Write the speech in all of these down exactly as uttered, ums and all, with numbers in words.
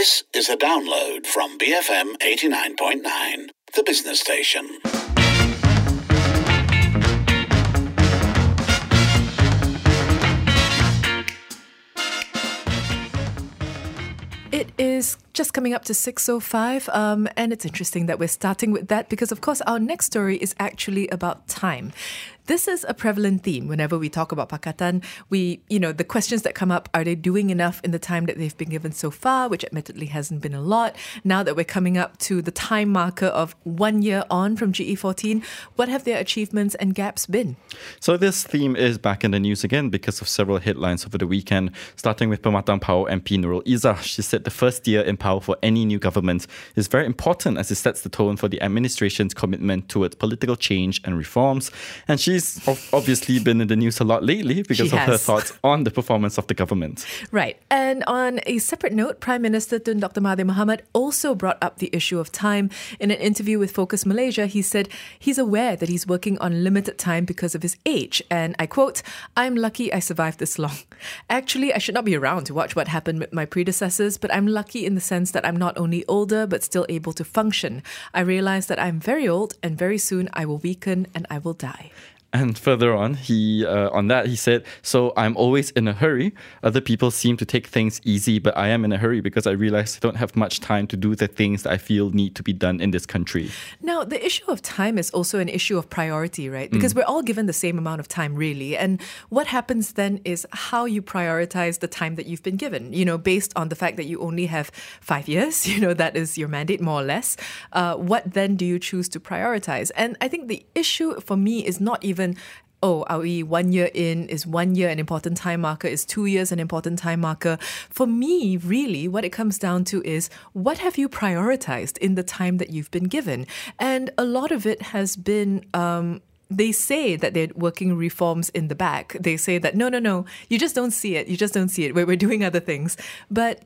This is a download from B F M eighty-nine point nine, the business station. It is just coming up to six oh five, um, and it's interesting that we're starting with that because, of course, our next story is actually about time. This is a prevalent theme whenever we talk about Pakatan. We, you know, the questions that come up, are they doing enough in the time that they've been given so far, which admittedly hasn't been a lot. Now that we're coming up to the time marker of one year on from G E fourteen, what have their achievements and gaps been? So this theme is back in the news again because of several headlines over the weekend, starting with Pematang Power M P Nurul Izzah. She said the first year in power for any new government is very important as it sets the tone for the administration's commitment towards political change and reforms. And she She's obviously been in the news a lot lately because She of her has. thoughts on the performance of the government. Right. And on a separate note, Prime Minister Tun Doctor Mahathir Mohamad also brought up the issue of time. In an interview with Focus Malaysia, he said he's aware that he's working on limited time because of his age. And I quote, "I'm lucky I survived this long. Actually, I should not be around to watch what happened with my predecessors, but I'm lucky in the sense that I'm not only older, but still able to function. I realize that I'm very old and very soon I will weaken and I will die." And further on, he uh, on that, he said, "So I'm always in a hurry. Other people seem to take things easy, but I am in a hurry because I realize I don't have much time to do the things that I feel need to be done in this country." Now, the issue of time is also an issue of priority, right? Because mm. we're all given the same amount of time, really. And what happens then is how you prioritize the time that you've been given, you know, based on the fact that you only have five years, you know, that is your mandate, more or less. Uh, what then do you choose to prioritize? And I think the issue for me is not even oh, are we one year in? Is one year an important time marker? Is two years an important time marker? For me, really, what it comes down to is what have you prioritized in the time that you've been given? And a lot of it has been... Um, They say that they're working reforms in the back. They say that, no, no, no, you just don't see it. You just don't see it. We're, we're doing other things. But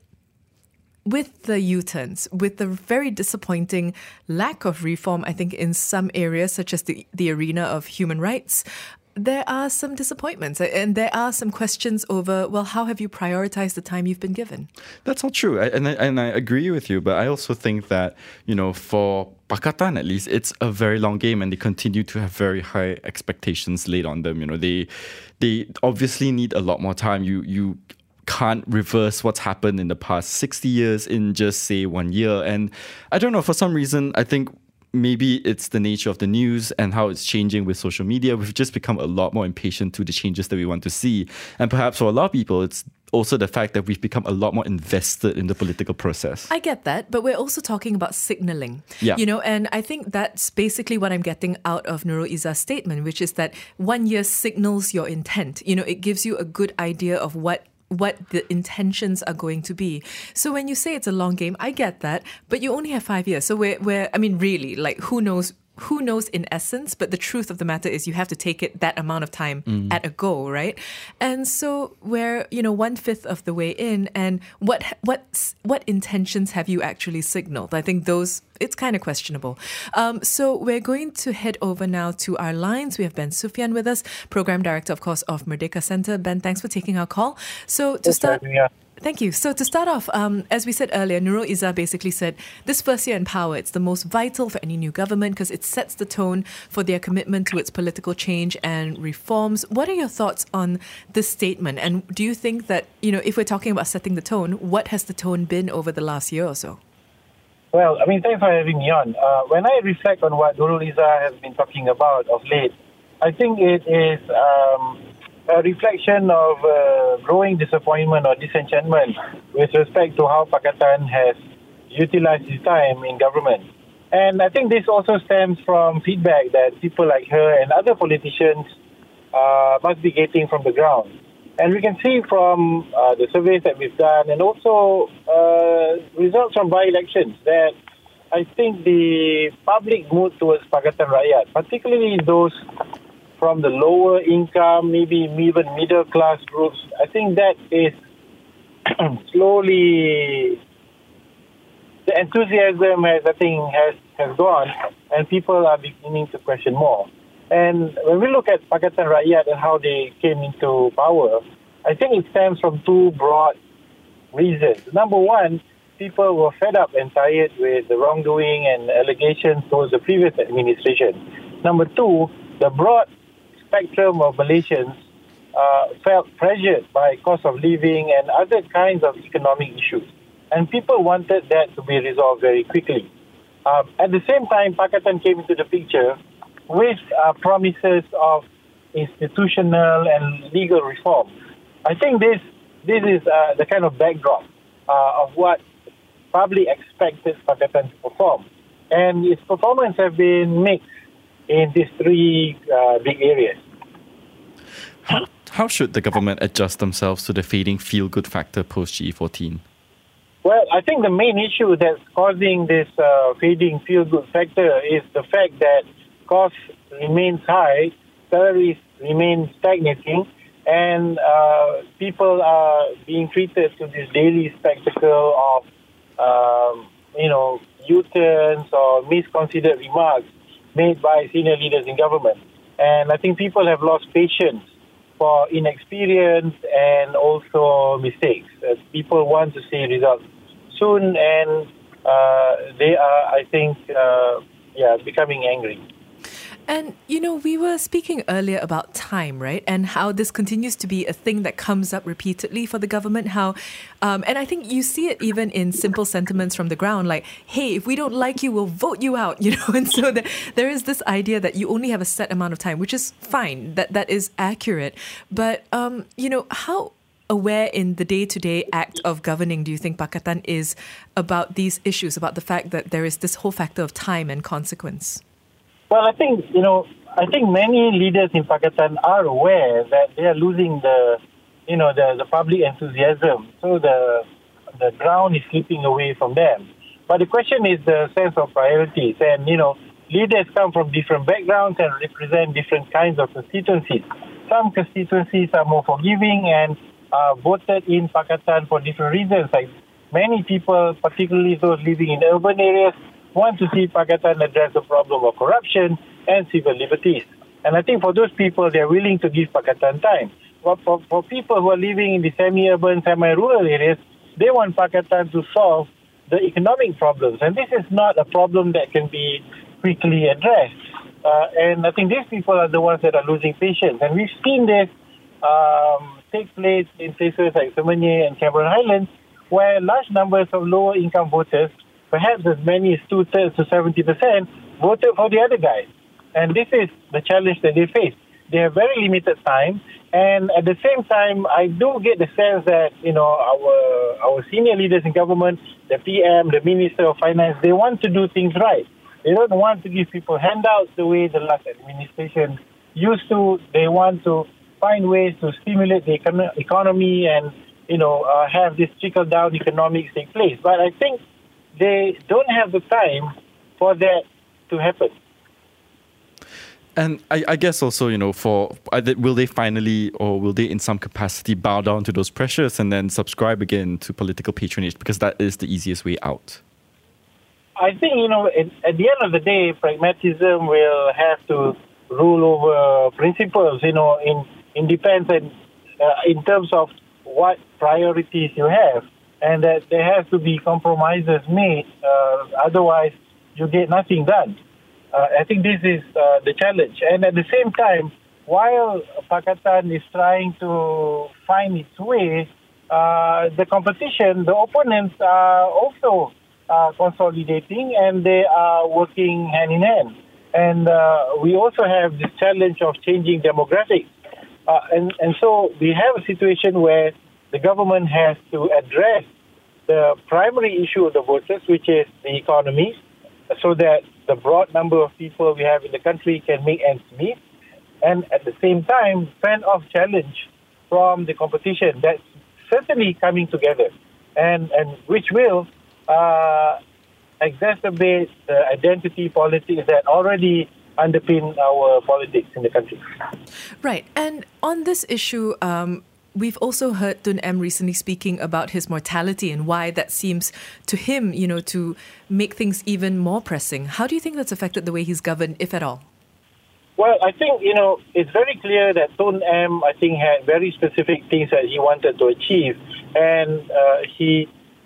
with the U-turns, with the very disappointing lack of reform, I think, in some areas, such as the, the arena of human rights, there are some disappointments and there are some questions over, well, how have you prioritized the time you've been given? That's all true. I, and, I, and I agree with you. But I also think that, you know, for Pakatan at least, it's a very long game and they continue to have very high expectations laid on them. You know, they they obviously need a lot more time. You you can't reverse what's happened in the past sixty years in just, say, one year. And I don't know, for some reason, I think maybe it's the nature of the news and how it's changing with social media. We've just become a lot more impatient to the changes that we want to see. And perhaps for a lot of people, it's also the fact that we've become a lot more invested in the political process. I get that, but we're also talking about signalling. Yeah. You know, and I think that's basically what I'm getting out of Nurul Izzah's statement, which is that one year signals your intent. You know, it gives you a good idea of what what the intentions are going to be. So when you say it's a long game, I get that, but you only have five years. So we're, we're I mean, really, like, who knows who knows in essence, but the truth of the matter is you have to take it that amount of time mm. at a go, right? And so we're, you know, one-fifth of the way in, and what what what intentions have you actually signaled? I think those, it's kind of questionable. Um, so we're going to head over now to our lines. We have Ben Sufyan with us, Program Director, of course, of Merdeka Centre. Ben, thanks for taking our call. So to start... Thank you. So to start off, um, as we said earlier, Nurul Izzah basically said this first year in power, it's the most vital for any new government because it sets the tone for their commitment to its political change and reforms. What are your thoughts on this statement? And do you think that, you know, if we're talking about setting the tone, what has the tone been over the last year or so? Well, I mean, thanks for having me on. Uh, when I reflect on what Nurul Izzah has been talking about of late, I think it is... Um, a reflection of uh, growing disappointment or disenchantment with respect to how Pakatan has utilized his time in government. And I think this also stems from feedback that people like her and other politicians uh, must be getting from the ground. And we can see from uh, the surveys that we've done and also uh, results from by-elections that I think the public mood towards Pakatan Rakyat, particularly those from the lower income, maybe even middle class groups, I think that is slowly, the enthusiasm has, I think, has, has gone and people are beginning to question more. And when we look at Pakatan Rakyat and how they came into power, I think it stems from two broad reasons. Number one, people were fed up and tired with the wrongdoing and allegations towards the previous administration. Number two, the broad spectrum of Malaysians uh, felt pressured by cost of living and other kinds of economic issues. And people wanted that to be resolved very quickly. Um, at the same time, Pakatan came into the picture with uh, promises of institutional and legal reform. I think this this is uh, the kind of backdrop uh, of what public expected Pakatan to perform. And its performance have been mixed in these three uh, big areas. How, how should the government adjust themselves to the fading feel-good factor post-G E fourteen? Well, I think the main issue that's causing this uh, fading feel-good factor is the fact that costs remains high, salaries remain stagnating, and uh, people are being treated to this daily spectacle of, um, you know, U-turns or misconsidered remarks made by senior leaders in government. And I think people have lost patience for inexperience and also mistakes. Uh, people want to see results soon, and uh, they are, I think, uh, yeah, becoming angry. And, you know, we were speaking earlier about time, right? And how this continues to be a thing that comes up repeatedly for the government. How, um, and I think you see it even in simple sentiments from the ground, like, hey, if we don't like you, we'll vote you out, you know? And so the, there is this idea that you only have a set amount of time, which is fine. That That is accurate. But, um, you know, how aware in the day-to-day act of governing do you think Pakatan is about these issues, about the fact that there is this whole factor of time and consequence? Well, I think, you know, I think many leaders in Pakatan are aware that they are losing the, you know, the, the public enthusiasm. So the the ground is slipping away from them. But the question is the sense of priorities. And, you know, leaders come from different backgrounds and represent different kinds of constituencies. Some constituencies are more forgiving and uh, voted in Pakatan for different reasons. Like many people, particularly those living in urban areas, want to see Pakatan address the problem of corruption and civil liberties. And I think for those people, they're willing to give Pakatan time. But for, for people who are living in the semi-urban, semi-rural areas, they want Pakatan to solve the economic problems. And this is not a problem that can be quickly addressed. Uh, and I think these people are the ones that are losing patience. And we've seen this um, take place in places like Semenyih and Cameron Highlands, where large numbers of lower-income voters, perhaps as many as two-thirds to seventy percent, voted for the other guy. And this is the challenge that they face. They have very limited time. And at the same time, I do get the sense that, you know, our our senior leaders in government, the P M, the Minister of Finance, they want to do things right. They don't want to give people handouts the way the last administration used to. They want to find ways to stimulate the econ- economy and, you know, uh, have this trickle-down economics take place. But I think they don't have the time for that to happen. And I, I guess also, you know, for will they finally, or will they in some capacity bow down to those pressures and then subscribe again to political patronage, because that is the easiest way out? I think, you know, at, at the end of the day, pragmatism will have to rule over principles, you know, in, in depends and, uh, in terms of what priorities you have. And that there has to be compromises made, uh, otherwise you get nothing done. Uh, I think this is uh, the challenge. And at the same time, while Pakatan is trying to find its way, uh, the competition, the opponents are also uh, consolidating, and they are working hand in hand. And uh, we also have this challenge of changing demographics. Uh, and, and so we have a situation where the government has to address the primary issue of the voters, which is the economy, so that the broad number of people we have in the country can make ends meet, and at the same time fend off challenge from the competition that's certainly coming together, and, and which will uh, exacerbate the identity politics that already underpin our politics in the country. Right. And on this issue, um, we've also heard Tun M recently speaking about his mortality and why that seems to him, you know, to make things even more pressing. How do you think that's affected the way he's governed, if at all? Well, I think, you know, it's very clear that Tun M, I think, had very specific things that he wanted to achieve. And uh, he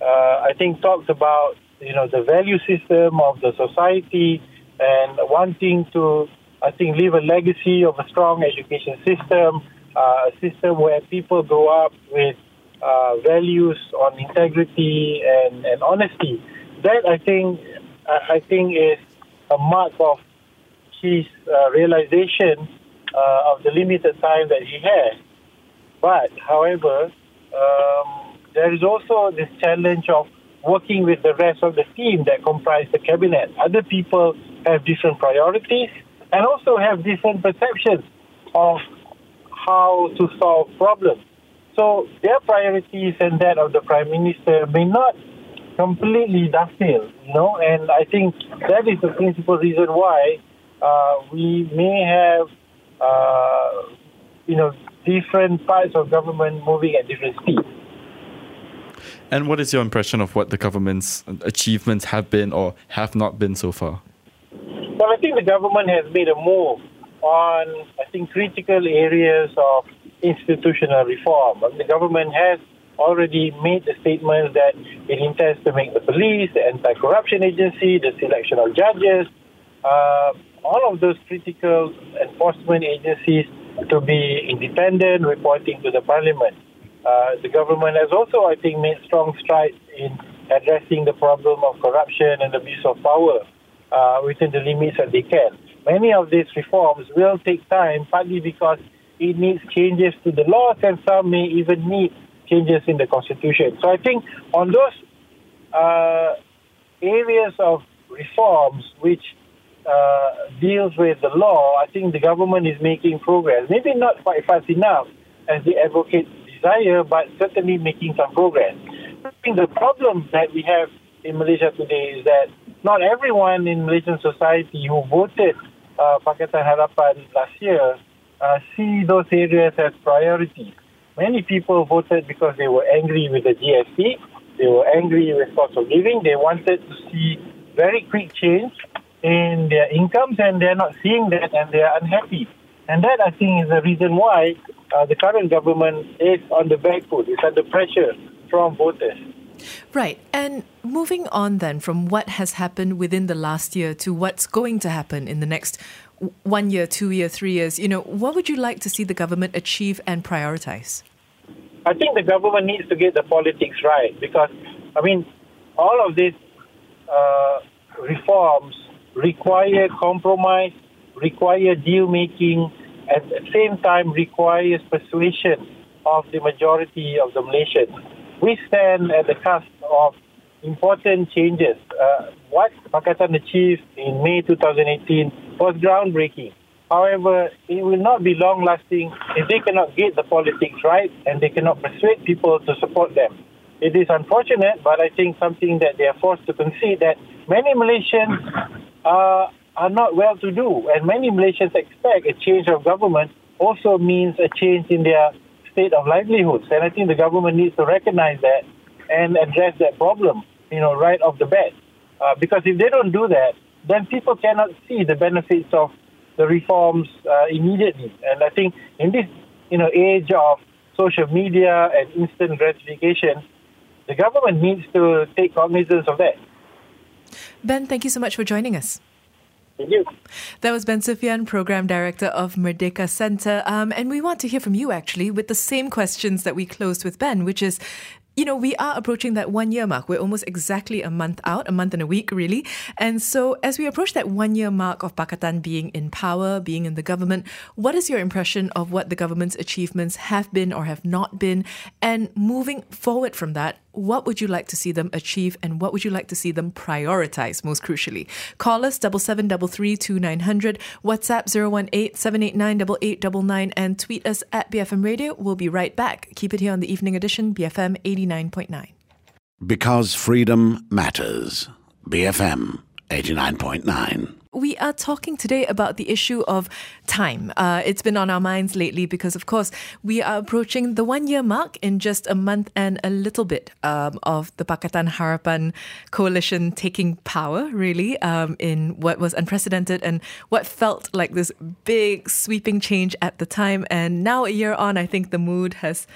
uh, I think, talked about, you know, the value system of the society and wanting to, I think, leave a legacy of a strong education system, uh, a system where people grow up with uh, values on integrity and, and honesty. That, I think, I think is a mark of his uh, realization uh, of the limited time that he has. But, however, um, there is also this challenge of working with the rest of the team that comprise the cabinet. Other people have different priorities and also have different perceptions of how to solve problems. So their priorities and that of the Prime Minister may not completely dovetail, you know, and I think that is the principal reason why uh, we may have, uh, you know, different parts of government moving at different speeds. And what is your impression of what the government's achievements have been or have not been so far? Well, I think the government has made a move on, I think, critical areas of institutional reform. The government has already made the statements that it intends to make the police, the anti-corruption agency, the selection of judges, uh, all of those critical enforcement agencies to be independent, reporting to the parliament. Uh, the government has also, I think, made strong strides in addressing the problem of corruption and abuse of power uh, within the limits that they can. Many of these reforms will take time, partly because it needs changes to the laws, and some may even need changes in the constitution. So I think on those uh, areas of reforms which uh, deals with the law, I think the government is making progress. Maybe not quite fast enough as the advocates desire, but certainly making some progress. I think the problem that we have in Malaysia today is that not everyone in Malaysian society who voted uh, Pakatan Harapan last year uh, see those areas as priorities. Many people voted because they were angry with the G S T, they were angry with cost of living, they wanted to see very quick change in their incomes, and they're not seeing that and they're unhappy. And that, I think, is the reason why uh, the current government is on the back foot, it's under pressure from voters. Right. And moving on then from what has happened within the last year to what's going to happen in the next one year, two year, three years, you know, what would you like to see the government achieve and prioritize? I think the government needs to get the politics right because, I mean, all of these uh, reforms require compromise, require deal-making, at the same time requires persuasion of the majority of the Malaysians. We stand at the cusp of important changes. Uh, what Pakatan achieved in May twenty eighteen was groundbreaking. However, it will not be long-lasting if they cannot get the politics right and they cannot persuade people to support them. It is unfortunate, but I think something that they are forced to concede that many Malaysians uh, are not well-to-do, and many Malaysians expect a change of government also means a change in their state of livelihoods. And I think the government needs to recognize that and address that problem, you know, right off the bat. Uh, because if they don't do that, then people cannot see the benefits of the reforms uh, immediately. And I think in this, you know, age of social media and instant gratification, the government needs to take cognizance of that. Ben, thank you so much for joining us. Thank you. That was Ben Sufian, Program Director of Merdeka Centre. Um, and we want to hear from you, actually, with the same questions that we closed with Ben, which is, you know, we are approaching that one year mark. We're almost exactly a month out, a month and a week, really. And so as we approach that one year mark of Pakatan being in power, being in the government, what is your impression of what the government's achievements have been or have not been? And moving forward from that, what would you like to see them achieve and what would you like to see them prioritize, most crucially? Call us double seven double three two nine hundred, WhatsApp zero one eight seven eight nine eight eight nine nine, and tweet us at B F M Radio. We'll be right back. Keep it here on the Evening Edition, B F M eighty-nine point nine. Because freedom matters. B F M eighty-nine point nine. We are talking today about the issue of time. Uh, it's been on our minds lately because, of course, we are approaching the one-year mark in just a month and a little bit um, of the Pakatan Harapan coalition taking power, really, um, in what was unprecedented and what felt like this big sweeping change at the time. And now, a year on, I think the mood has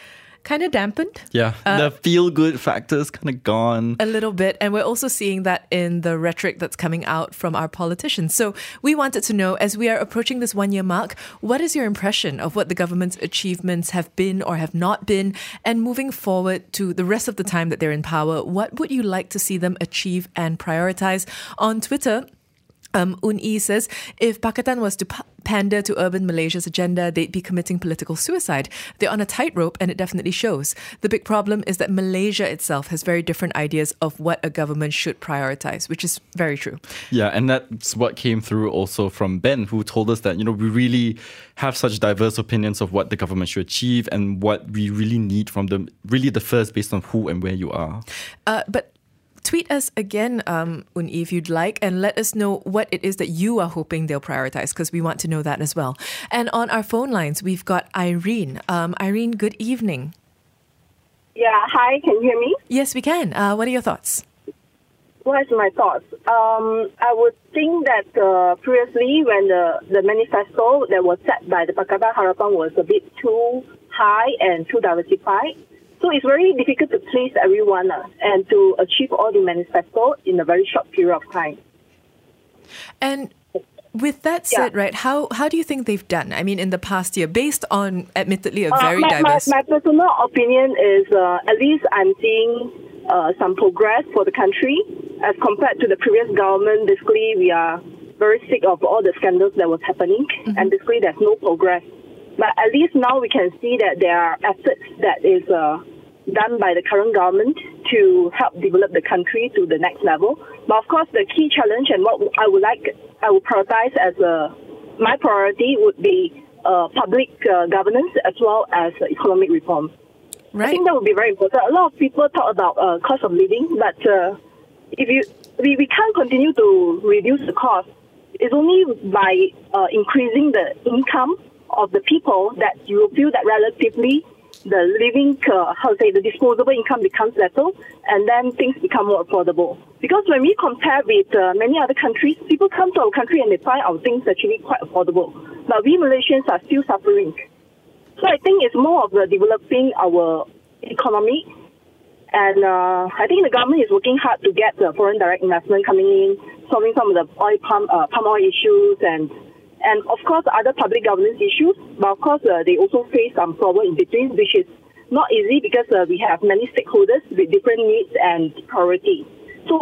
kind of dampened. Yeah, uh, the feel-good factor is kind of gone. A little bit. And we're also seeing that in the rhetoric that's coming out from our politicians. So we wanted to know, as we are approaching this one-year mark, what is your impression of what the government's achievements have been or have not been? And moving forward to the rest of the time that they're in power, what would you like to see them achieve and prioritize? On Twitter, Um, Un Yi says, if Pakatan was to p- pander to urban Malaysia's agenda, they'd be committing political suicide. They're on a tightrope, and it definitely shows. The big problem is that Malaysia itself has very different ideas of what a government should prioritize, which is very true. Yeah, and that's what came through also from Ben, who told us that, you know, we really have such diverse opinions of what the government should achieve and what we really need from them, really the first based on who and where you are. Uh, but tweet us again, um, Un, if you'd like, and let us know what it is that you are hoping they'll prioritize, because we want to know that as well. And on our phone lines, we've got Irene. Um, Irene, good evening. Yeah, hi, can you hear me? Yes, we can. Uh, what are your thoughts? What is my thoughts? Um, I would think that uh, previously when the, the manifesto that was set by the Pakatan Harapan was a bit too high and too diversified. So it's very difficult to please everyone uh, and to achieve all the manifesto in a very short period of time. And with that said, yeah. right, how how do you think they've done? I mean, in the past year, based on admittedly a very uh, my, diverse... My, my personal opinion is uh, at least I'm seeing uh, some progress for the country as compared to the previous government. Basically, we are very sick of all the scandals that was happening, mm-hmm. and basically there's no progress. But at least now we can see that there are efforts that is uh, done by the current government to help develop the country to the next level. But of course, the key challenge and what I would like, I would prioritize as a, my priority would be uh, public uh, governance as well as uh, economic reform. Right. I think that would be very important. A lot of people talk about uh, cost of living, but uh, if you we, we can't continue to reduce the cost. It's only by uh, increasing the income of the people that you will feel that relatively the living, uh, how to say, the disposable income becomes better, and then things become more affordable. Because when we compare with uh, many other countries, people come to our country and they find our things actually quite affordable. But we Malaysians are still suffering. So I think it's more of the developing our economy. And uh, I think the government is working hard to get the foreign direct investment coming in, solving some of the oil palm, uh, palm oil issues and And of course, other public governance issues. But of course, uh, they also face some problem in between, which is not easy because uh, we have many stakeholders with different needs and priorities. So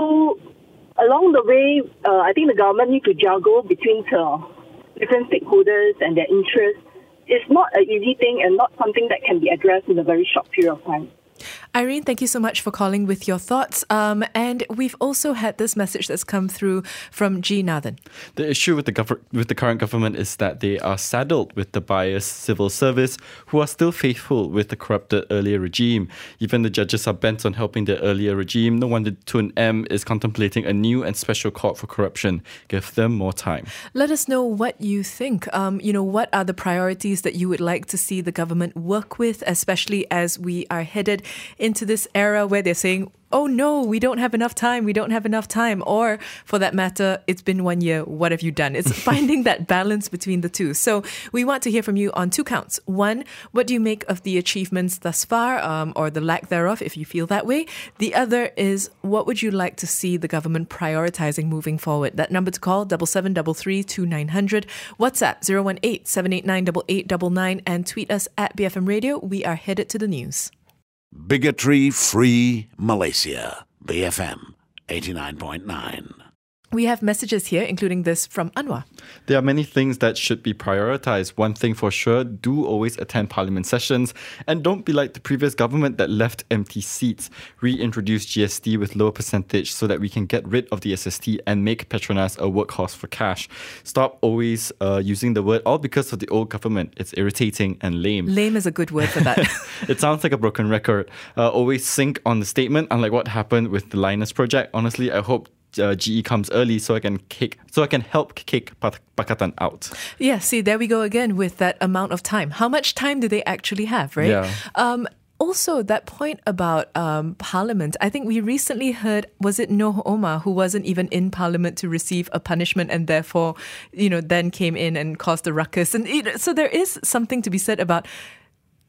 along the way, uh, I think the government need to juggle between uh, different stakeholders and their interests. It's not an easy thing and not something that can be addressed in a very short period of time. Irene, thank you so much for calling with your thoughts. Um, and we've also had this message that's come through from G. Nathan. The issue with the gov- with the current government is that they are saddled with the biased civil service who are still faithful with the corrupted earlier regime. Even the judges are bent on helping the earlier regime. No wonder Tun M is contemplating a new and special court for corruption. Give them more time. Let us know what you think. Um, you know, what are the priorities that you would like to see the government work with, especially as we are headed into this era where they're saying, oh no, we don't have enough time, we don't have enough time. Or for that matter, it's been one year, what have you done? It's finding that balance between the two. So we want to hear from you on two counts. One, what do you make of the achievements thus far, um, or the lack thereof, if you feel that way? The other is, what would you like to see the government prioritizing moving forward? That number to call, double seven double three two nine hundred. WhatsApp, zero one eight seven eight nine eight eight nine nine, and tweet us at B F M Radio. We are headed to the news. Bigotry-free Malaysia. B F M eighty-nine point nine. We have messages here, including this from Anwar. There are many things that should be prioritized. One thing for sure, do always attend parliament sessions and don't be like the previous government that left empty seats. Reintroduce G S T with lower percentage so that we can get rid of the S S T and make Petronas a workhorse for cash. Stop always uh, using the word all because of the old government. It's irritating and lame. Lame is a good word for that. It sounds like a broken record. Uh, always sync on the statement, unlike what happened with the Linus project. Honestly, I hope Uh, G E comes early so I can kick, so I can help kick Pakatan out. Yeah, see, there we go again with that amount of time. How much time do they actually have, right? Yeah. Um, also, that point about um, Parliament, I think we recently heard, was it Noh Omar, who wasn't even in Parliament to receive a punishment and therefore, you know, then came in and caused a ruckus. And you know, so there is something to be said about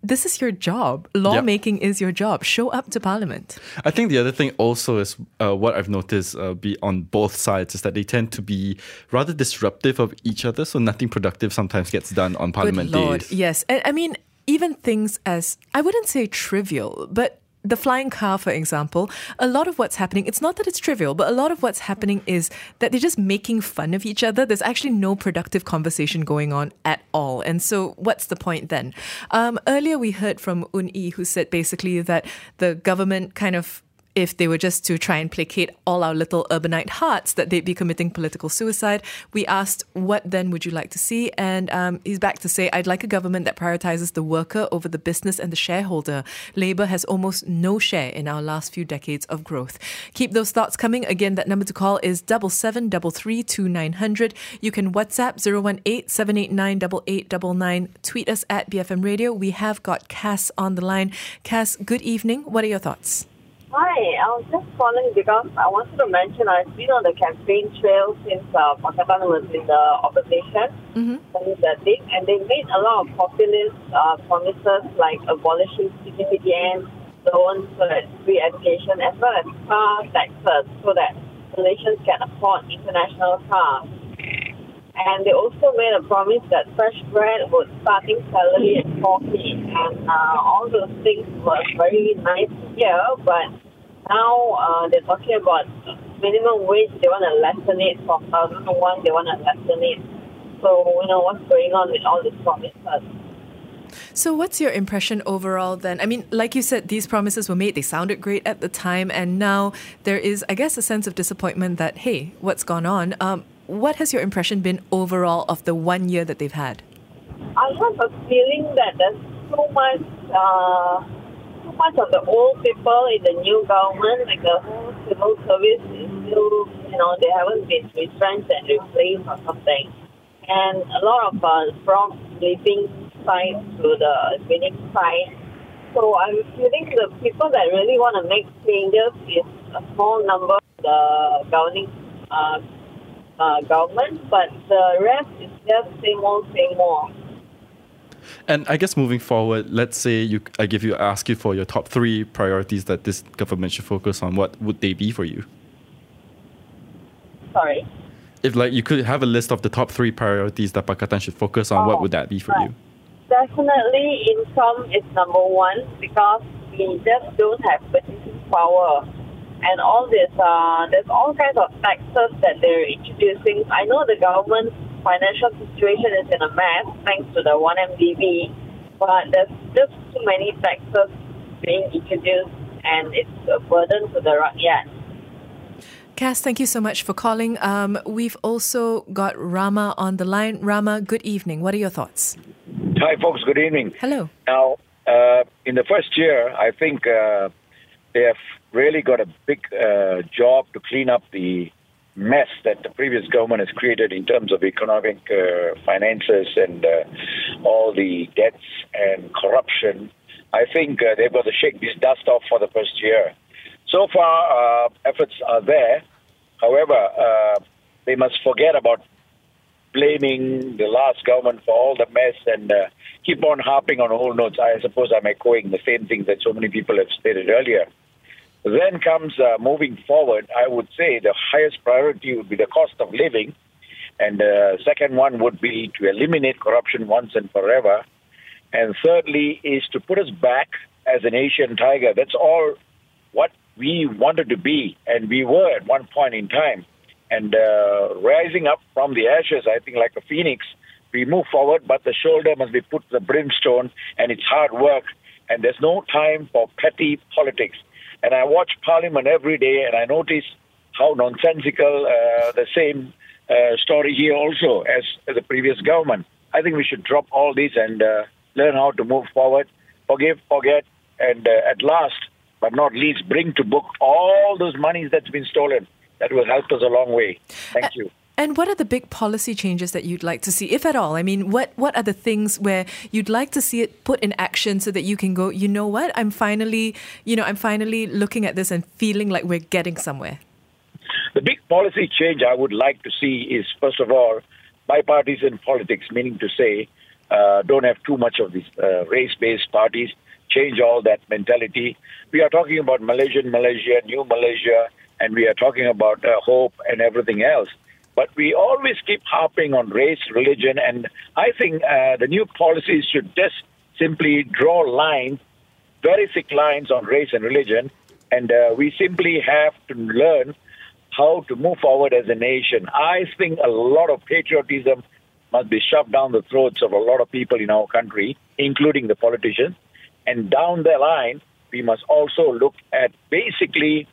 this is your job. Lawmaking yep. is your job. Show up to Parliament. I think the other thing also is uh, what I've noticed uh, be on both sides is that they tend to be rather disruptive of each other, so nothing productive sometimes gets done on Parliament Good Lord. days. Yes. And I mean, even things as, I wouldn't say trivial, but the flying car, for example, a lot of what's happening, it's not that it's trivial, but a lot of what's happening is that they're just making fun of each other. There's actually no productive conversation going on at all. And so what's the point then? Um, earlier we heard from Un Yi, who said basically that the government kind of, if they were just to try and placate all our little urbanite hearts, that they'd be committing political suicide. We asked, what then would you like to see? And um, he's back to say, I'd like a government that prioritizes the worker over the business and the shareholder. Labour has almost no share in our last few decades of growth. Keep those thoughts coming. Again, that number to call is double seven double three two nine hundred. You can WhatsApp zero one eight seven eight nine eight eight nine nine. Tweet us at B F M Radio. We have got Cass on the line. Cass, good evening. What are your thoughts? Hi, I was just calling because I wanted to mention I've been on the campaign trail since uh, Pakatan was in the opposition, mm-hmm. that thing, and they made a lot of populist uh, promises like abolishing C G P D M, loans so that free education, as well as car taxes so that Malaysians can afford international cars. And they also made a promise that fresh grad would starting salary at four K, and uh, all those things were very nice to hear, but now uh, they're talking about minimum wage. They want to lessen it from two thousand one. They want to lessen it. So, you know, what's going on with all these promises? So what's your impression overall then? I mean, like you said, these promises were made. They sounded great at the time. And now there is, I guess, a sense of disappointment that, hey, what's gone on? Um, what has your impression been overall of the one year that they've had? I have a feeling that there's so much... Uh, So much of the old people in the new government, like the whole civil service is still, you know, they haven't been retrenched and replaced or something. And a lot of us uh, from leaving side to the winning side. So I'm feeling the people that really want to make changes is a small number of the governing uh, uh, government, but the rest is just same old, same old. And I guess moving forward, let's say you, I give you, ask you for your top three priorities that this government should focus on. What would they be for you? Sorry? If like you could have a list of the top three priorities that Pakatan should focus on, oh, what would that be for right. you? Definitely income is number one because we just don't have purchasing power. And all this, uh, there's all kinds of taxes that they're introducing. I know the government's financial situation is in a mess thanks to the one M D B, but there's just too many taxes being introduced and it's a burden to the rakyat. Cass, thank you so much for calling. Um, we've also got Rama on the line. Rama, good evening. What are your thoughts? Hi, folks. Good evening. Hello. Now, uh, in the first year, I think uh, they have really got a big uh, job to clean up the mess that the previous government has created in terms of economic uh, finances and uh, all the debts and corruption. I think uh, they've got to shake this dust off for the first year. So far, uh, efforts are there. However, uh, they must forget about blaming the last government for all the mess and uh, keep on harping on old notes. I suppose I'm echoing the same thing that so many people have stated earlier. Then comes uh, moving forward, I would say the highest priority would be the cost of living. And the uh, second one would be to eliminate corruption once and forever. And thirdly is to put us back as an Asian tiger. That's all what we wanted to be, and we were at one point in time. And uh, rising up from the ashes, I think like a phoenix, we move forward, but the shoulder must be put to the brimstone, and it's hard work. And there's no time for petty politics. And I watch Parliament every day, and I notice how nonsensical uh, the same uh, story here also as, as the previous government. I think we should drop all this and uh, learn how to move forward, forgive, forget, and uh, at last, but not least, bring to book all those monies that's been stolen. That will help us a long way. Thank uh, you. And what are the big policy changes that you'd like to see, if at all? I mean, what, what are the things where you'd like to see it put in action so that you can go, you know what, I'm finally, you know, I'm finally looking at this and feeling like we're getting somewhere? The big policy change I would like to see is, first of all, bipartisan politics, meaning to say uh, don't have too much of these uh, race-based parties, change all that mentality. We are talking about Malaysian Malaysia, new Malaysia, and we are talking about uh, hope and everything else. But we always keep harping on race, religion, and I think uh, the new policies should just simply draw lines, very thick lines on race and religion, and uh, we simply have to learn how to move forward as a nation. I think a lot of patriotism must be shoved down the throats of a lot of people in our country, including the politicians. And down the line, we must also look at basically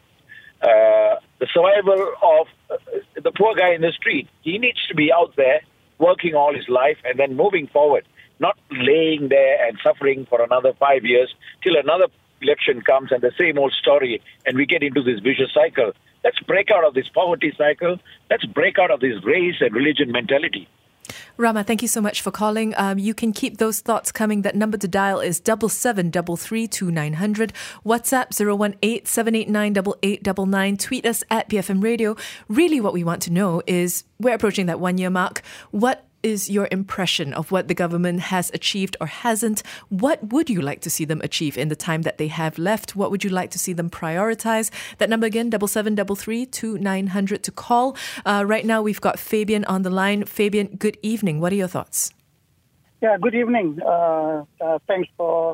uh, the survival of uh, the poor guy in the street. He needs to be out there working all his life and then moving forward, not laying there and suffering for another five years till another election comes and the same old story, and we get into this vicious cycle. Let's break out of this poverty cycle. Let's break out of this race and religion mentality. Rama, thank you so much for calling. Um, you can keep those thoughts coming. That number to dial is double seven double three two nine hundred. WhatsApp zero one eight seven eight nine eight eight nine nine. Tweet us at B F M Radio. Really, what we want to know is, we're approaching that one year mark. What is your impression of what the government has achieved or hasn't? What would you like to see them achieve in the time that they have left? What would you like to see them prioritize? That number again, double seven double three two nine hundred to call. Uh, right now, we've got Fabian on the line. Fabian, good evening. What are your thoughts? Yeah, good evening. Uh, uh, thanks for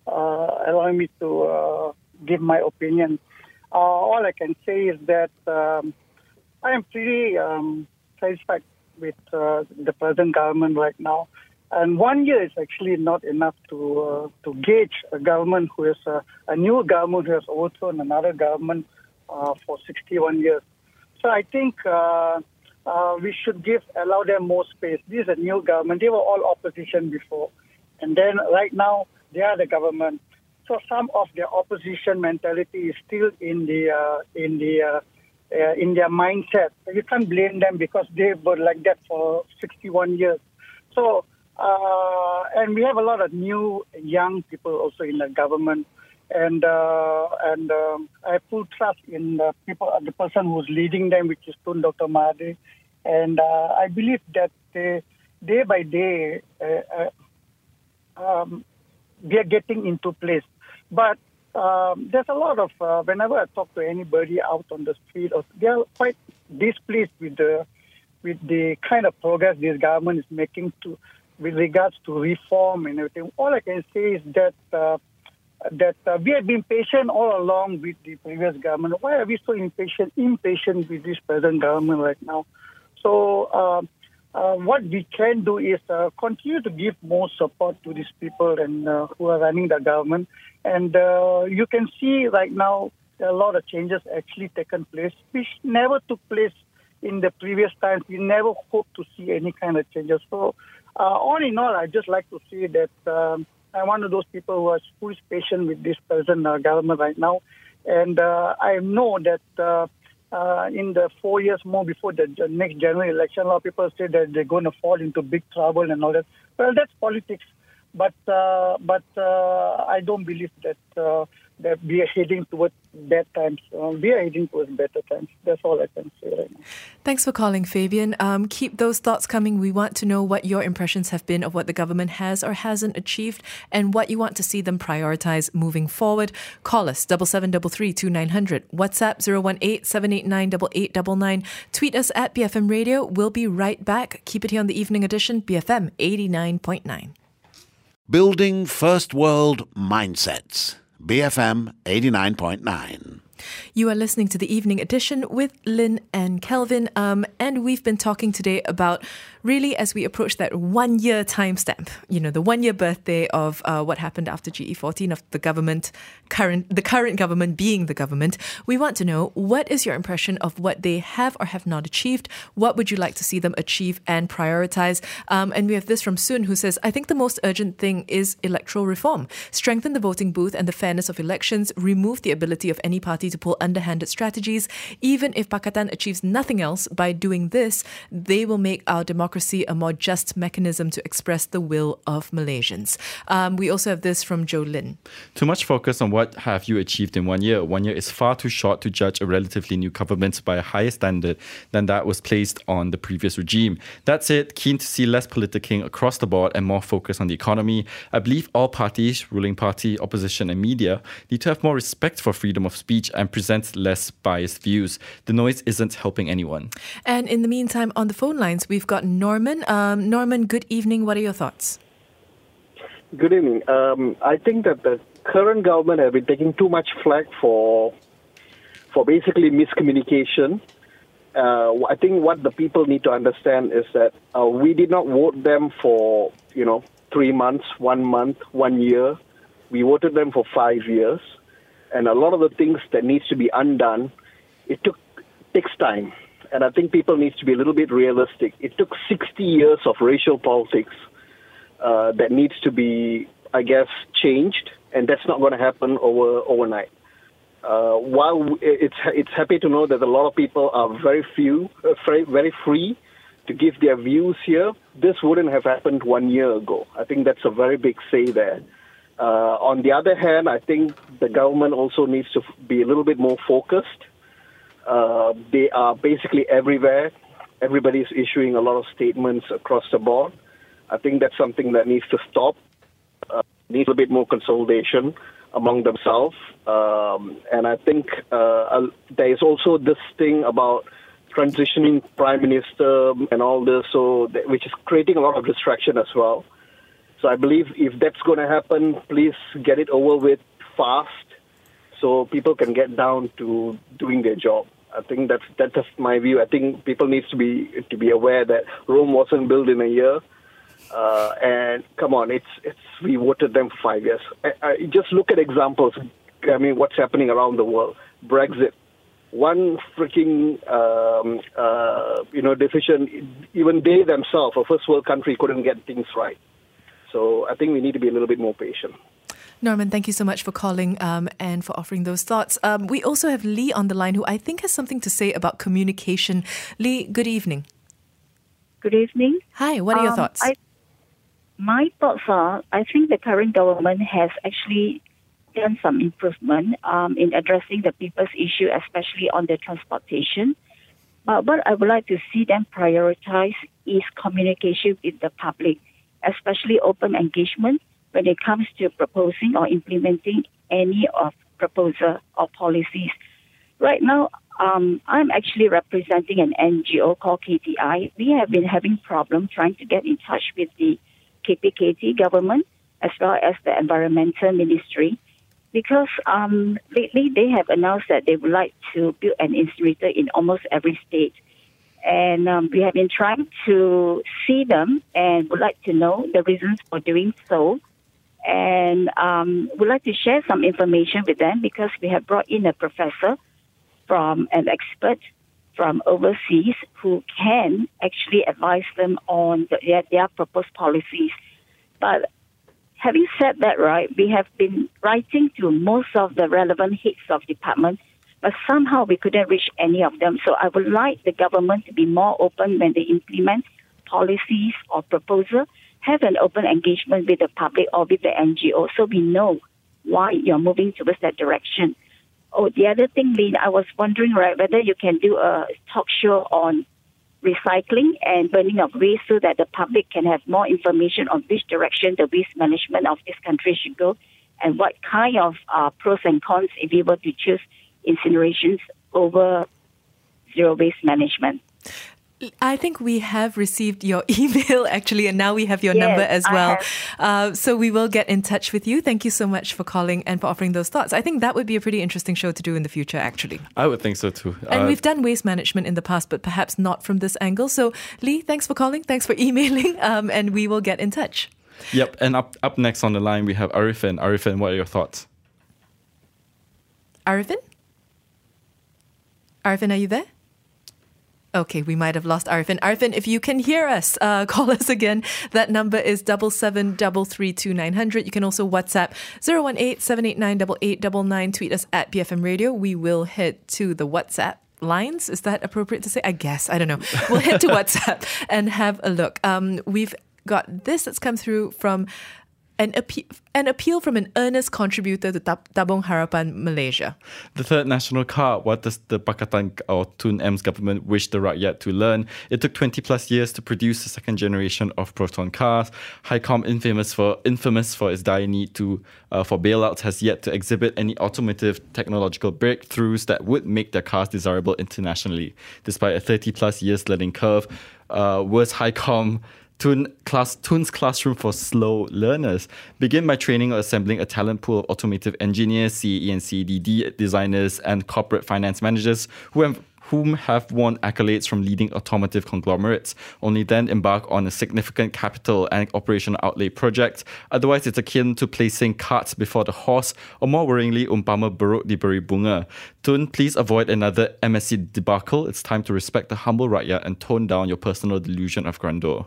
uh, allowing me to uh, give my opinion. Uh, all I can say is that um, I am pretty um, satisfied with uh, the present government right now. And one year is actually not enough to uh, to gauge a government who is uh, a new government who has overthrown another government uh, for sixty-one years. So I think uh, uh, we should give allow them more space. This is a new government. They were all opposition before. And then right now, they are the government. So some of their opposition mentality is still in the uh, in the uh, Uh, in their mindset. You can't blame them because they were like that for sixty-one years. So, uh, and we have a lot of new young people also in the government. And uh, and um, I have full trust in the people, the person who's leading them, which is Tun Doctor Mahathir. And uh, I believe that they, day by day, uh, uh, um, they are getting into place. But Um, there's a lot of, uh, whenever I talk to anybody out on the street, they are quite displeased with the with the kind of progress this government is making to with regards to reform and everything. All I can say is that uh, that uh, we have been patient all along with the previous government. Why are we so impatient, impatient with this present government right now? So uh, uh, what we can do is uh, continue to give more support to these people and uh, who are running the government. And uh, you can see right now a lot of changes actually taken place, which never took place in the previous times. We never hoped to see any kind of changes. So uh, all in all, I just like to say that um, I'm one of those people who are who is patient with this present uh, government right now. And uh, I know that uh, uh, in the four years more before the next general election, a lot of people say that they're going to fall into big trouble and all that. Well, that's politics. But uh, but uh, I don't believe that uh, that we are heading towards bad times. Uh, we are heading towards better times. That's all I can say right now. Thanks for calling, Fabian. Um, keep those thoughts coming. We want to know what your impressions have been of what the government has or hasn't achieved and what you want to see them prioritize moving forward. Call us, double seven double three two nine hundred. WhatsApp zero one eight seven eight nine eight eight nine nine. Tweet us at B F M Radio. We'll be right back. Keep it here on the Evening Edition, B F M eighty-nine point nine. Building First World Mindsets. B F M eighty-nine point nine. You are listening to the Evening Edition with Lynn and Kelvin, um, and we've been talking today about really as we approach that one-year timestamp, you know, the one-year birthday of uh, what happened after G E fourteen, of the government, current the current government being the government. We want to know, what is your impression of what they have or have not achieved? What would you like to see them achieve and prioritize? Um, and we have this from Sun, who says, I think the most urgent thing is electoral reform. Strengthen the voting booth and the fairness of elections. Remove the ability of any party to pull underhanded strategies. Even if Pakatan achieves nothing else by doing this, they will make our democracy democracy a more just mechanism to express the will of Malaysians. Um, we also have this from Joe Lin. Too much focus on what have you achieved in one year. One year is far too short to judge a relatively new government by a higher standard than that was placed on the previous regime. That's it. Keen to see less politicking across the board and more focus on the economy. I believe all parties, ruling party, opposition and media, need to have more respect for freedom of speech and present less biased views. The noise isn't helping anyone. And in the meantime, on the phone lines, we've got Norman. Um, Norman, good evening. What are your thoughts? Good evening. Um, I think that the current government have been taking too much flack for for basically miscommunication. Uh, I think what the people need to understand is that uh, we did not vote them for, you know, three months, one month, one year. We voted them for five years. And a lot of the things that needs to be undone, it took takes time. And I think people need to be a little bit realistic. It took sixty years of racial politics Uh, that needs to be, I guess, changed, and that's not going to happen over overnight. Uh, while it's it's happy to know that a lot of people are very few, uh, very, very free to give their views here, this wouldn't have happened one year ago. I think that's a very big say there. Uh, on the other hand, I think the government also needs to be a little bit more focused. Uh, they are basically everywhere. Everybody's issuing a lot of statements across the board. I think that's something that needs to stop. Uh, needs a bit more consolidation among themselves. Um, and I think uh, there is also this thing about transitioning prime minister and all this, so that, which is creating a lot of distraction as well. So I believe if that's going to happen, please get it over with fast so people can get down to doing their job. I think that's that's just my view. I think people need to be to be aware that Rome wasn't built in a year. Uh, and come on, it's it's we voted them for five years. I, I, just look at examples. I mean, what's happening around the world? Brexit, one freaking um, uh, you know decision. Even they themselves, a first world country, couldn't get things right. So I think we need to be a little bit more patient. Norman, thank you so much for calling um, and for offering those thoughts. Um, we also have Lee on the line, who I think has something to say about communication. Lee, good evening. Good evening. Hi. What are your um, thoughts? I, My thoughts are, I think the current government has actually done some improvement um, in addressing the people's issue, especially on the transportation. But what I would like to see them prioritize is communication with the public, especially open engagement when it comes to proposing or implementing any of proposal or policies. Right now, um, I'm actually representing an N G O called K T I. We have been having problems trying to get in touch with the K P K T government as well as the Environmental Ministry, because um, lately they have announced that they would like to build an incinerator in almost every state. And um, we have been trying to see them and would like to know the reasons for doing so. And um, would like to share some information with them because we have brought in a professor from an expert from overseas who can actually advise them on the, their, their proposed policies. But having said that, right, we have been writing to most of the relevant heads of department, but somehow we couldn't reach any of them. So I would like the government to be more open when they implement policies or proposals, have an open engagement with the public or with the N G O so we know why you're moving towards that direction. Oh, the other thing, Lynn, I was wondering, right, whether you can do a talk show on recycling and burning of waste so that the public can have more information on which direction the waste management of this country should go and what kind of uh, pros and cons if we were to choose incinerations over zero waste management. I think we have received your email actually, and now we have your yes, number as well. Uh, so we will get in touch with you. Thank you so much for calling and for offering those thoughts. I think that would be a pretty interesting show to do in the future, actually. I would think so too. And uh, we've done waste management in the past, but perhaps not from this angle. So Lee, thanks for calling. Thanks for emailing. Um, and we will get in touch. Yep. And up, up next on the line, we have Arifin. Arifin, what are your thoughts? Arifin? Arifin, are you there? Okay, we might have lost Arifin. Arifin, if you can hear us, uh, call us again. That number is double seven double three two nine hundred. You can also WhatsApp zero one eight seven eight nine eight eight nine nine. Tweet us at B F M Radio. We will head to the WhatsApp lines. Is that appropriate to say? I guess. I don't know. We'll head to WhatsApp and have a look. Um, we've got this that's come through from An appeal, an appeal from an earnest contributor to Tab- Tabung Harapan, Malaysia. The third national car, what does the Pakatan or Tun M's government wish the rakyat to learn? It took twenty plus years to produce the second generation of Proton cars. Highcom, infamous for infamous for its dire need to uh, for bailouts, has yet to exhibit any automotive technological breakthroughs that would make their cars desirable internationally. Despite a thirty plus years learning curve, uh, worse Highcom Tun class, Tun's classroom for slow learners. Begin by training or assembling a talent pool of automotive engineers, C A E and C A D D designers, and corporate finance managers who have, whom have won accolades from leading automotive conglomerates. Only then embark on a significant capital and operational outlay project. Otherwise, it's akin to placing carts before the horse, or more worryingly, umpama beruk diberi bunga. Tun, please avoid another M S C debacle. It's time to respect the humble rakyat and tone down your personal delusion of grandeur.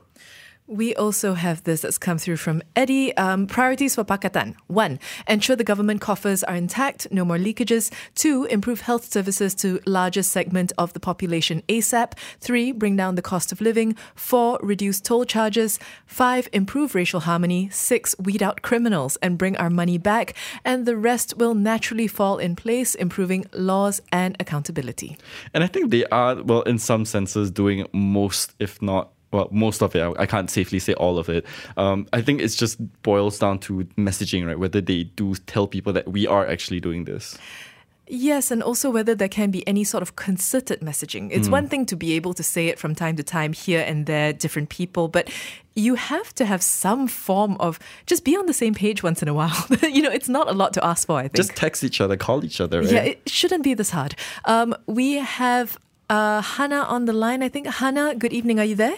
We also have this that's come through from Eddie. Um, priorities for Pakatan. One, ensure the government coffers are intact, no more leakages. Two, improve health services to largest segment of the population ASAP. Three, bring down the cost of living. Four, reduce toll charges. Five, improve racial harmony. Six, weed out criminals and bring our money back. And the rest will naturally fall in place, improving laws and accountability. And I think they are, well, in some senses, doing most, if not Well, most of it. I can't safely say all of it. Um, I think it just boils down to messaging, right? Whether they do tell people that we are actually doing this. Yes, and also whether there can be any sort of concerted messaging. It's mm. one thing to be able to say it from time to time here and there, different people, but you have to have some form of just be on the same page once in a while. You know, it's not a lot to ask for, I think. Just text each other, call each other, right? Yeah, it shouldn't be this hard. Um, we have uh, Hannah on the line, I think. Hannah, good evening. Are you there?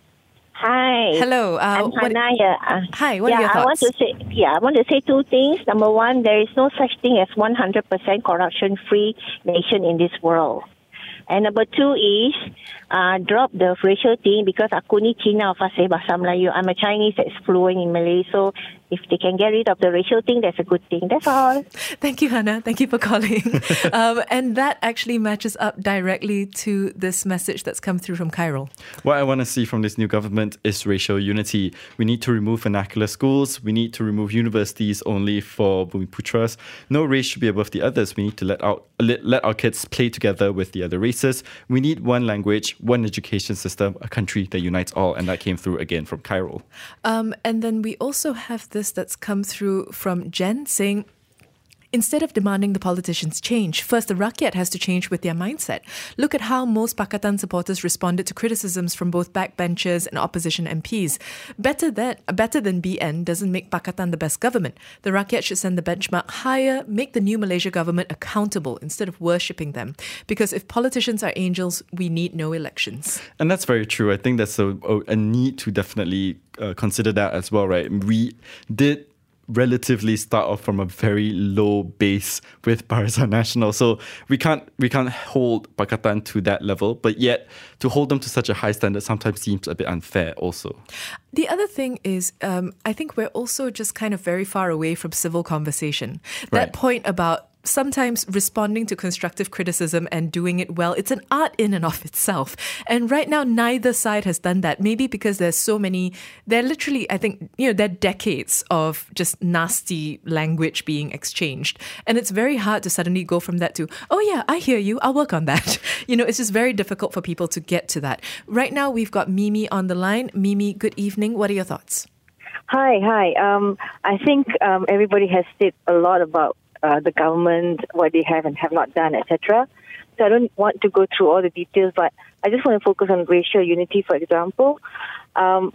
Hi. Hello. Uh, I'm what, Hannah here. Uh, hi, what yeah, are your thoughts? I want to say, yeah, I want to say two things. Number one, there is no such thing as one hundred percent corruption-free nation in this world. And number two is, uh, drop the racial thing because aku ni Cina fasih bahasa Melayu. I'm a Chinese that's fluent in Malay. So if they can get rid of the racial thing, that's a good thing. That's all. Thank you, Hannah. Thank you for calling. um, and that actually matches up directly to this message that's come through from Khairul. What I want to see from this new government is racial unity. We need to remove vernacular schools. We need to remove universities only for Bumiputras. No race should be above the others. We need to let out let, let our kids play together with the other races. We need one language, one education system, a country that unites all. And that came through again from Khairul. Um, and then we also have this that's come through from Jen saying, instead of demanding the politicians change, first the rakyat has to change with their mindset. Look at how most Pakatan supporters responded to criticisms from both backbenchers and opposition M Ps. Better that, better than B N doesn't make Pakatan the best government. The rakyat should send the benchmark higher, make the new Malaysia government accountable instead of worshipping them. Because if politicians are angels, we need no elections. And that's very true. I think that's a, a need to definitely uh, consider that as well, right? We did relatively start off from a very low base with Barisan Nasional, so we can't we can't hold Pakatan to that level, but yet to hold them to such a high standard sometimes seems a bit unfair also. The other thing is, um, I think we're also just kind of very far away from civil conversation. That Right. point about sometimes responding to constructive criticism and doing it well, it's an art in and of itself. And right now, neither side has done that. Maybe because there's so many, there are literally, I think, you know, there are decades of just nasty language being exchanged. And it's very hard to suddenly go from that to, oh yeah, I hear you, I'll work on that. You know, it's just very difficult for people to get to that. Right now, we've got Mimi on the line. Mimi, good evening. What are your thoughts? Hi, hi. Um, I think um, everybody has said a lot about Uh, the government, what they have and have not done, et cetera. So I don't want to go through all the details, but I just want to focus on racial unity, for example. Um,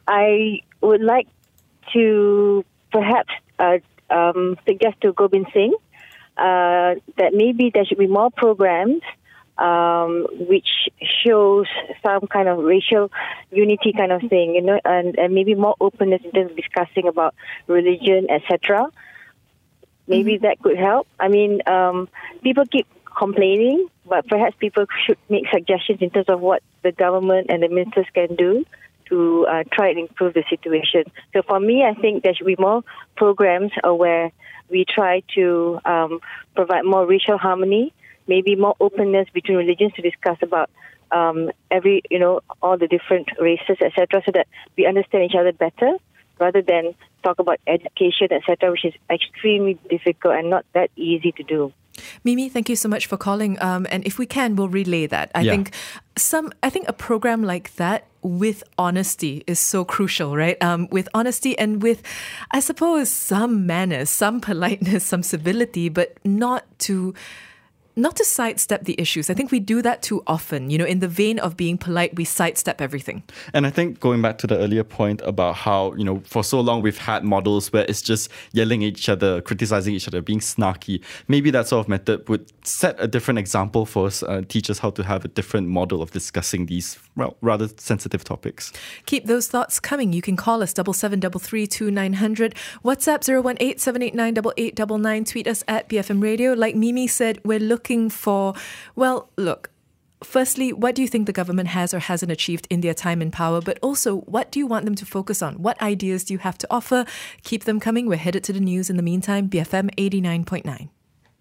I would like to perhaps uh, um, suggest to Gobind Singh uh, that maybe there should be more programs um, which shows some kind of racial unity kind of thing, you know, and, and maybe more openness in terms of discussing about religion, et cetera. Maybe that could help. I mean, um, people keep complaining, but perhaps people should make suggestions in terms of what the government and the ministers can do to uh, try and improve the situation. So for me, I think there should be more programs uh, where we try to um, provide more racial harmony, maybe more openness between religions to discuss about um, every, you know, all the different races, et cetera, so that we understand each other better, rather than talk about education, et cetera, which is extremely difficult and not that easy to do. Mimi, thank you so much for calling. Um, and if we can, we'll relay that. I Yeah. think some. I think a program like that with honesty is so crucial, right? Um, with honesty and with, I suppose, some manners, some politeness, some civility, but not to. Not to sidestep the issues. I think we do that too often. You know, in the vein of being polite, we sidestep everything. And I think going back to the earlier point about how, you know, for so long we've had models where it's just yelling at each other, criticizing each other, being snarky. Maybe that sort of method would set a different example for us, uh, teach us how to have a different model of discussing these, well, rather sensitive topics. Keep those thoughts coming. You can call us double seven double three two nine hundred. WhatsApp zero one eight seven eight nine eight eight nine nine. Tweet us at B F M Radio. Like Mimi said, we're looking for, well, look, firstly, what do you think the government has or hasn't achieved in their time in power? But also, what do you want them to focus on? What ideas do you have to offer? Keep them coming. We're headed to the news in the meantime. B F M eighty-nine point nine.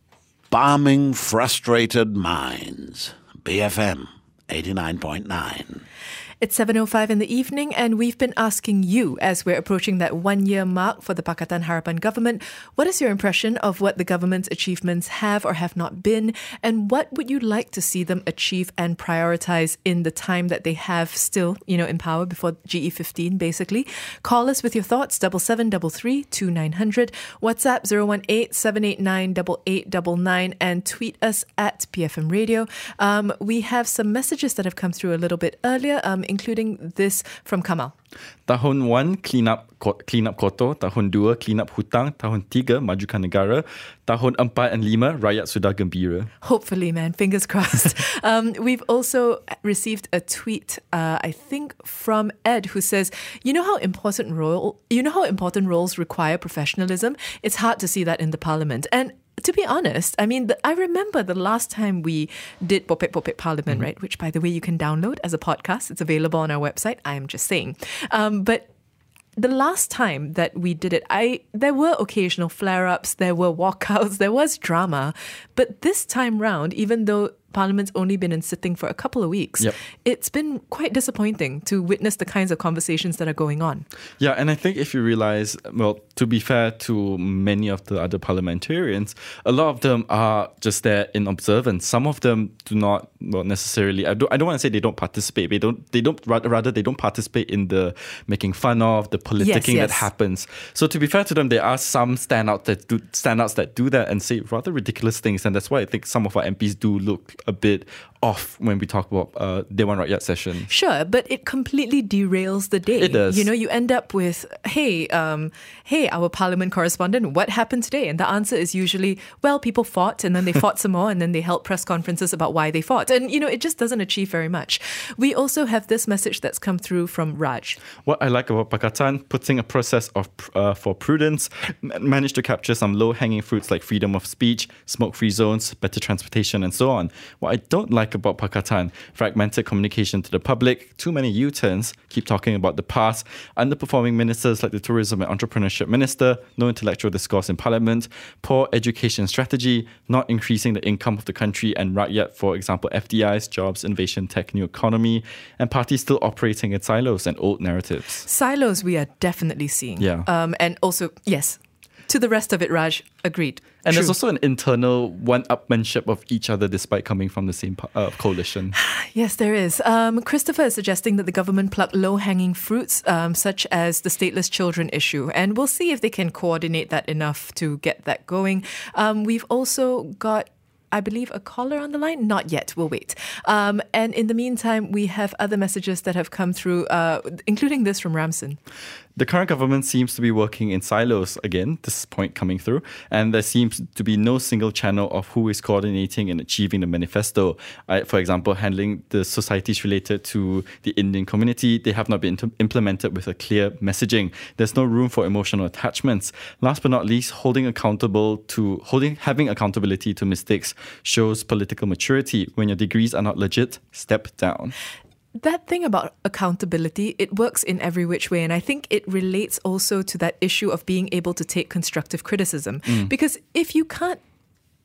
Balming frustrated minds. B F M eighty-nine point nine. It's seven oh five in the evening, and we've been asking you, as we're approaching that one-year mark for the Pakatan Harapan government, what is your impression of what the government's achievements have or have not been, and what would you like to see them achieve and prioritize in the time that they have still, you know, in power before G E fifteen, basically? Call us with your thoughts, double seven double three two nine hundred, WhatsApp zero one eight seven eight nine eight eight nine nine, and tweet us at B F M Radio. Um, we have some messages that have come through a little bit earlier, um, including this from Kamal. Tahun one, clean up, clean up kotor. Tahun dua, clean up hutang. Tahun tiga, majukan negara. Tahun empat and lima, rakyat sudah gembira. Hopefully, man. Fingers crossed. um, we've also received a tweet, uh, I think, from Ed, who says, "You know how important role, you know how important roles require professionalism. It's hard to see that in the parliament." And to be honest, I mean, the, I remember the last time we did Popek Popek Parliament, mm-hmm. right? Which, by the way, you can download as a podcast. It's available on our website. I am just saying. Um, but the last time that we did it, I there were occasional flare-ups, there were walkouts, there was drama. But this time round, even though Parliament's only been in sitting for a couple of weeks, yep. it's been quite disappointing to witness the kinds of conversations that are going on. Yeah, and I think if you realize, well, to be fair to many of the other parliamentarians, a lot of them are just there in observance. Some of them do not, well, necessarily, I don't, I don't want to say they don't participate, they don't, they don't, rather they don't participate in the making fun of, the politicking yes, yes. that happens. So to be fair to them, there are some standouts that do, standouts that do that and say rather ridiculous things, and that's why I think some of our M Ps do look a bit off when we talk about uh, Dewan Rakyat session. Sure, but it completely derails the day. It does. You know, you end up with, hey, um, hey, our parliament correspondent, what happened today? And the answer is usually, well, people fought, and then they fought some more, and then they held press conferences about why they fought. And, you know, it just doesn't achieve very much. We also have this message that's come through from Raj. What I like about Pakatan, putting a process of uh, for prudence, managed to capture some low-hanging fruits like freedom of speech, smoke-free zones, better transportation, and so on. What I don't like about Pakatan, fragmented communication to the public, too many U-turns, keep talking about the past, underperforming ministers like the Tourism and Entrepreneurship Minister, no intellectual discourse in Parliament, poor education strategy, not increasing the income of the country and rakyat, for example, F D Is, jobs, innovation, tech, new economy, and parties still operating in silos and old narratives. Silos we are definitely seeing. Yeah. Um, and also, yes, to the rest of it, Raj, agreed. And True. There's also an internal one-upmanship of each other despite coming from the same uh, coalition. Yes, there is. Um, Christopher is suggesting that the government pluck low-hanging fruits, um, such as the stateless children issue. And we'll see if they can coordinate that enough to get that going. Um, we've also got, I believe, a caller on the line? Not yet. We'll wait. Um, and in the meantime, we have other messages that have come through, uh, including this from Ramson. The current government seems to be working in silos again, this point coming through, and there seems to be no single channel of who is coordinating and achieving the manifesto. I, for example, handling the societies related to the Indian community, they have not been t- implemented with a clear messaging. There's no room for emotional attachments. Last but not least, holding accountable to holding having accountability to mistakes shows political maturity. When your degrees are not legit, step down. That thing about accountability, it works in every which way. And I think it relates also to that issue of being able to take constructive criticism. Mm. Because if you can't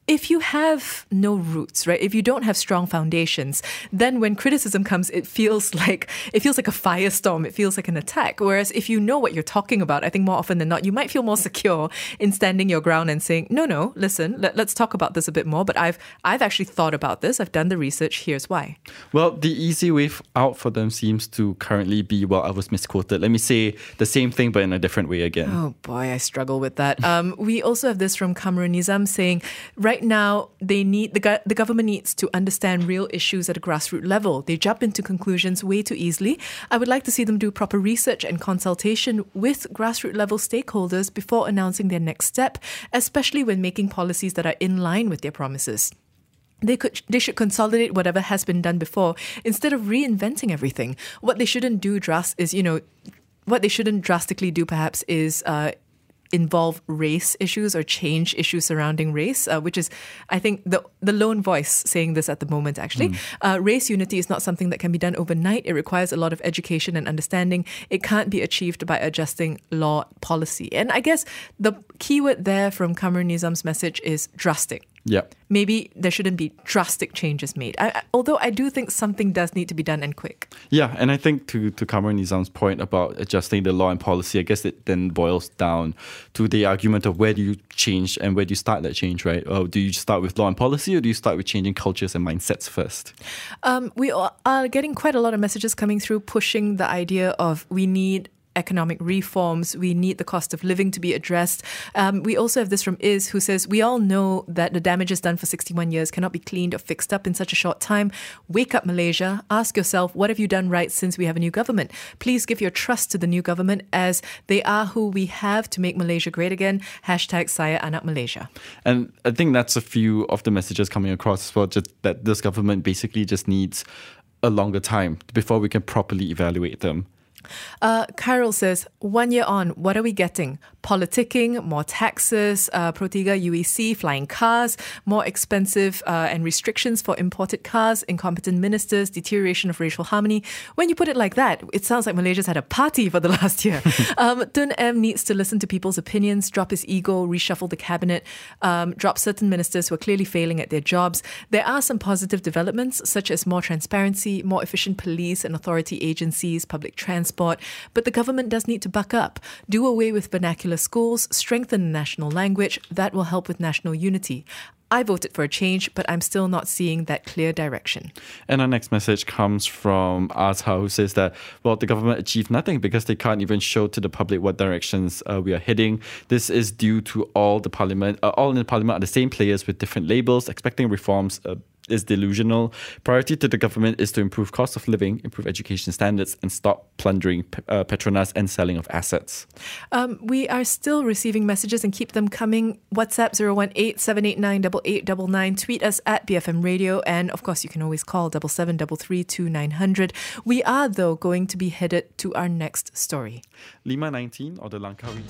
if you have no roots, right? If you don't have strong foundations, then when criticism comes, it feels like it feels like a firestorm. It feels like an attack. Whereas if you know what you're talking about, I think more often than not, you might feel more secure in standing your ground and saying, no, no, listen, let, let's talk about this a bit more. But I've I've actually thought about this. I've done the research. Here's why. Well, the easy way out for them seems to currently be, well, I was misquoted. Let me say the same thing, but in a different way again. Oh boy, I struggle with that. Um, we also have this from Kamrun Nizam saying, right now, they need the, go- the government needs to understand real issues at a grassroots level. They jump into conclusions way too easily. I would like to see them do proper research and consultation with grassroots level stakeholders before announcing their next step, especially when making policies that are in line with their promises. They could. They should consolidate whatever has been done before instead of reinventing everything. What they shouldn't do, dras- is you know, what they shouldn't drastically do, perhaps, is uh, involve race issues or change issues surrounding race, uh, which is, I think, the the lone voice saying this at the moment, actually. Mm. Uh, race unity is not something that can be done overnight. It requires a lot of education and understanding. It can't be achieved by adjusting law policy. And I guess the keyword there from Kamrun Nizam's message is drastic. Yeah. Maybe there shouldn't be drastic changes made. I, I, although I do think something does need to be done and quick. Yeah, and I think to, to Kamrun Nizam's point about adjusting the law and policy, I guess it then boils down to the argument of where do you change and where do you start that change, right? Or do you start with law and policy or do you start with changing cultures and mindsets first? Um, we are getting quite a lot of messages coming through pushing the idea of we need economic reforms. We need the cost of living to be addressed. Um, we also have this from Iz, who says, we all know that the damages done for sixty-one years cannot be cleaned or fixed up in such a short time. Wake up, Malaysia. Ask yourself, what have you done right since we have a new government? Please give your trust to the new government as they are who we have to make Malaysia great again. Hashtag Saya Anak Malaysia. And I think that's a few of the messages coming across as well, just that this government basically just needs a longer time before we can properly evaluate them. Uh, Carol says, one year on, what are we getting? Politicking, more taxes, uh, Protiga U E C, flying cars, more expensive uh, and restrictions for imported cars, incompetent ministers, deterioration of racial harmony. When you put it like that, it sounds like Malaysia's had a party for the last year. um, Tun M needs to listen to people's opinions, drop his ego, reshuffle the cabinet, um, drop certain ministers who are clearly failing at their jobs. There are some positive developments, such as more transparency, more efficient police and authority agencies, public transport. But the government does need to buck up, do away with vernacular schools, strengthen the national language. That will help with national unity. I voted for a change, but I'm still not seeing that clear direction. And our next message comes from Azhar, who says that, well, the government achieved nothing because they can't even show to the public what directions uh, we are heading. This is due to all the parliament, uh, all in the parliament are the same players with different labels. Expecting reforms uh, is delusional. Priority to the government is to improve cost of living, improve education standards, and stop plundering uh, Petronas and selling of assets. Um, we are still receiving messages and keep them coming. WhatsApp zero one eight, seven eight nine, eight eight nine nine. Tweet us at B F M Radio. And of course, you can always call seven seven three three two nine zero zero. We are, though, going to be headed to our next story. Lima nineteen or the Langkawi.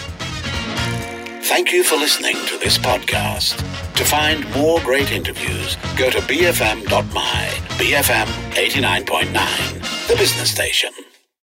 Thank you for listening to this podcast. To find more great interviews, go to b f m dot my, B F M eighty-nine point nine, the business station.